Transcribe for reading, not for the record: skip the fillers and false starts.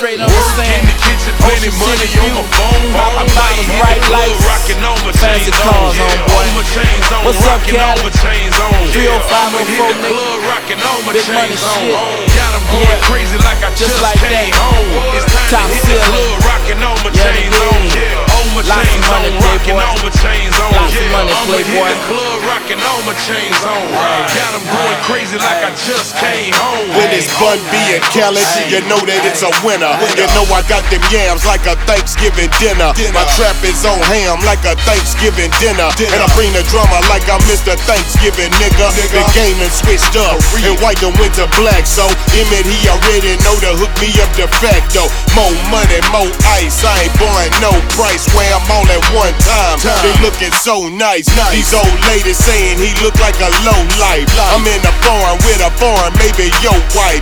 straight understand. In the kitchen, plenty money on my phone. I'm bottles, bright lights, rocking on my fancy chains cars on, boy. on my chains on. What's up, Rocking on Cali? my chains on. 30504, in the club, rocking on my Big chains money on. shit. Got 'em going crazy like I just like came that. home. It's time Top to hit the ceiling. club, rocking on my Yeah, chains yeah. on. On my Lots of chains money, on, rocking playboy. on my chains on. Lots of money, I'ma hit playboy. the club, rocking on my chains on. Got 'em going crazy like I just came home. When it's Bun B and Khaled, you know that it's a winner. You know I got them yams like a Thanksgiving dinner. My trap is on ham like a Thanksgiving dinner. And I bring the drama like I'm Mr. Thanksgiving, nigga. The game done switched up, and white done went to black. So Emmett, he already know to hook me up de facto. More money, more ice, I ain't buying no price. Where I'm all at one time, they looking so nice. These old ladies saying he look like a low life. I'm in the barn with a foreign, maybe your wife.